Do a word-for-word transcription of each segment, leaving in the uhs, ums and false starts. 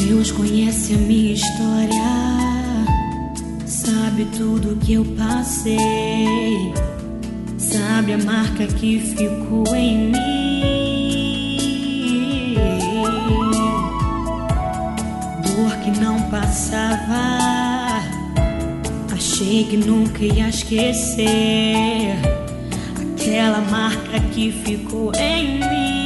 Deus conhece a minha história, sabe tudo que eu passei, sabe a marca que ficou em mim, dor que não passava, achei que nunca ia esquecer aquela marca que ficou em mim.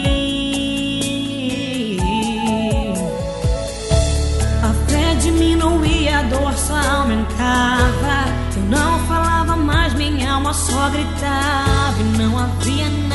Diminuía, a dor só aumentava. Eu não falava mais, minha alma só gritava. E não havia nada